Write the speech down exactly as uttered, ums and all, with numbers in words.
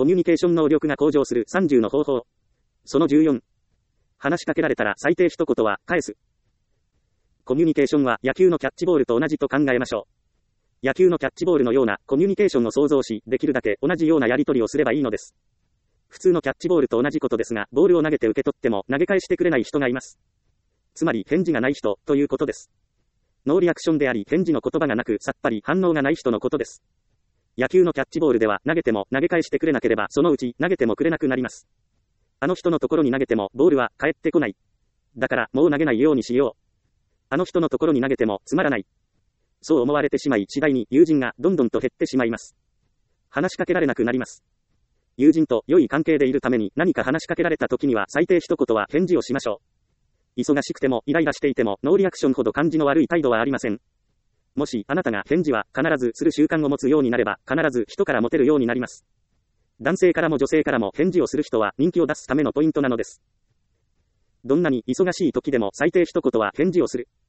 コミュニケーション能力が向上するさんじゅうの方法。そのじゅうよん。話しかけられたら最低一言は返す。コミュニケーションは野球のキャッチボールと同じと考えましょう。野球のキャッチボールのようなコミュニケーションを想像し、できるだけ同じようなやり取りをすればいいのです。普通のキャッチボールと同じことですが、ボールを投げて受け取っても投げ返してくれない人がいます。つまり返事がない人ということです。ノーリアクションであり、返事の言葉がなくさっぱり反応がない人のことです。野球のキャッチボールでは投げても投げ返してくれなければそのうち投げてもくれなくなります。あの人のところに投げてもボールは返ってこない。だからもう投げないようにしよう。あの人のところに投げてもつまらない。そう思われてしまい次第に友人がどんどんと減ってしまいます。話しかけられなくなります。友人と良い関係でいるために何か話しかけられた時には最低一言は返事をしましょう。忙しくてもイライラしていてもノーリアクションほど感じの悪い態度はありません。もしあなたが返事は必ずする習慣を持つようになれば必ず人からモテるようになります。男性からも女性からも返事をする人は人気を出すためのポイントなのです。どんなに忙しい時でも最低一言は返事をする。